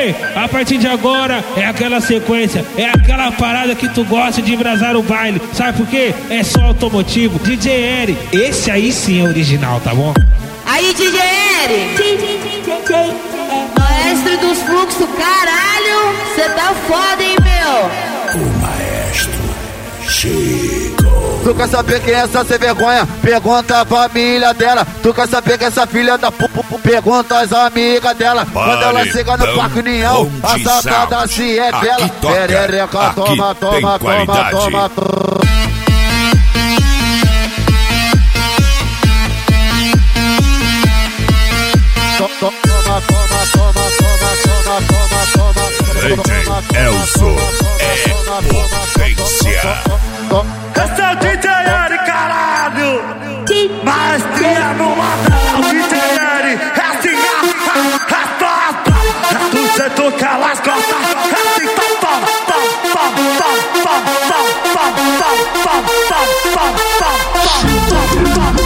quê? A partir de agora é aquela sequência, é aquela parada que tu gosta de embrasar o baile. Sabe por quê? É só automotivo. DJ Eri, esse aí sim é original, tá bom? Aí, DJ Eri, maestro dos fluxos, caralho, cê tá foda, hein, meu? O maestro Chico. Tu quer saber quem é essa sem vergonha? Pergunta a família dela. Tu quer saber que essa filha da pergunta as amigas dela. Quando ela chega no Parque União, a sacada se é dela. Perereca, toma, toma, toma, toma. DJ Elzo é potência. Esse é o DJ Eri, caralho! Maestria no madrão, DJ Eri! É assim, é top! É tu cê toca las costas! É assim, top, top, top, top, top, top, top, top, top, top, top.